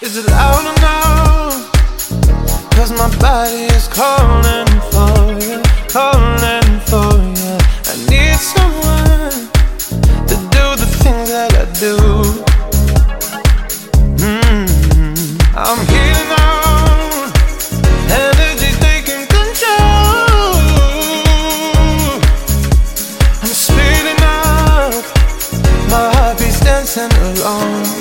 Is it loud enough? 'Cause my body is calling for you, calling for you. I need someone to do the things that I do. I'm healing on, energy's taking control. I'm speeding up, my heart beats dancing alone.